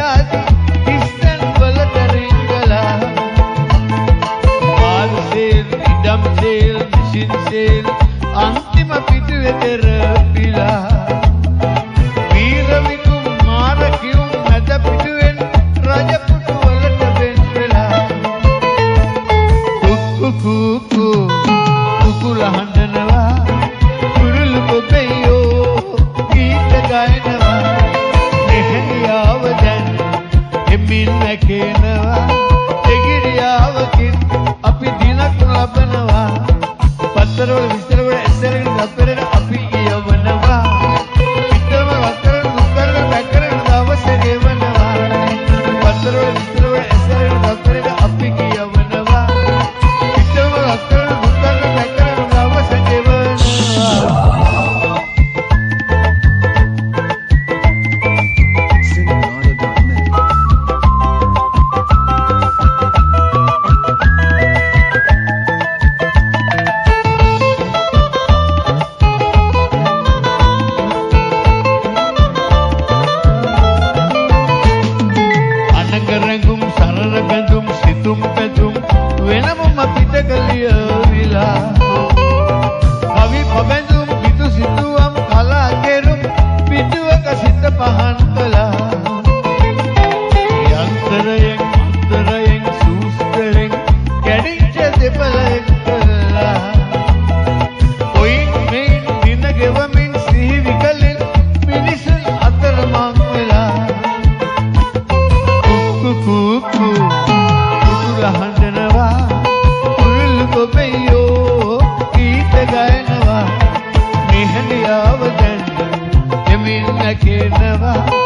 ආදී ඉස්තන් වලට රිංගලා පාර්සෙල් ඉඩම් සේල් මිෂින් සේල් අන්තිම පිටුවේ තෙරපිලා වීර විකුම් මාර කියුම් මැද පිටුවෙන් රජපුටු වලට වෙන් වෙලා කුකු කුකුල හඬනවා කුරුළු කොබෙයෝ ගීත ගායනවා මෙහෙණියාව දැන් එමින් නැකේනවා දෙගිරියාවකින් අපි දිනක් ලබනවා පතරවල විස්තරවල ඇස්සරගෙන දපරන අපි යවනවා පිටරම වතරන දුකරන බැකරන දවස ගෙවනවා පතරවල විස්තරවල ඇස්සරගෙන දපරන අපි යවනවා පිටරම වතරන දුකරන බැකරන දවස ගෙවනවා Never